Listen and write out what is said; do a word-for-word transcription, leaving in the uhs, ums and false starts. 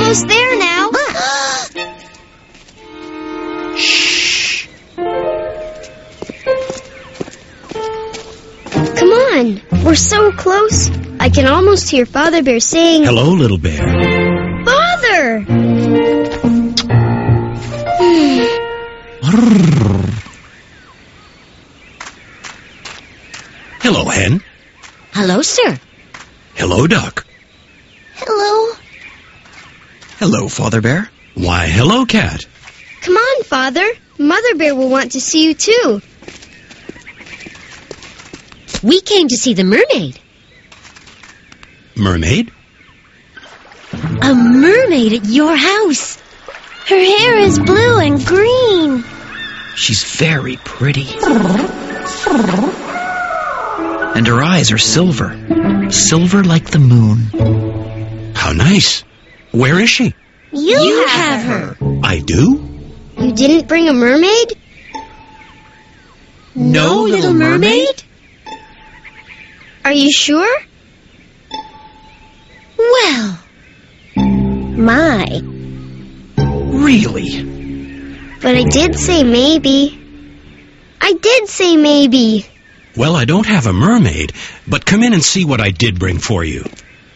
almost there now. Shh. Come on. We're so close. I can almost hear Father Bear saying, Hello, little bear. Father! Hello, hen. Hello, sir. Hello, duck. Hello. Hello, Father Bear. Why, hello, cat. Come on, Father. Mother Bear will want to see you, too. We came to see the mermaid. Mermaid? A mermaid at your house. Her hair is blue and green. She's very pretty. And her eyes are silver. Silver like the moon. How nice. Where is she? You, You have, have her. I do? You didn't bring a mermaid? No, little mermaid? Are you sure? Well, My. Really? But I did say maybe. I did say maybe. Well, I don't have a mermaid, but come in and see what I did bring for you.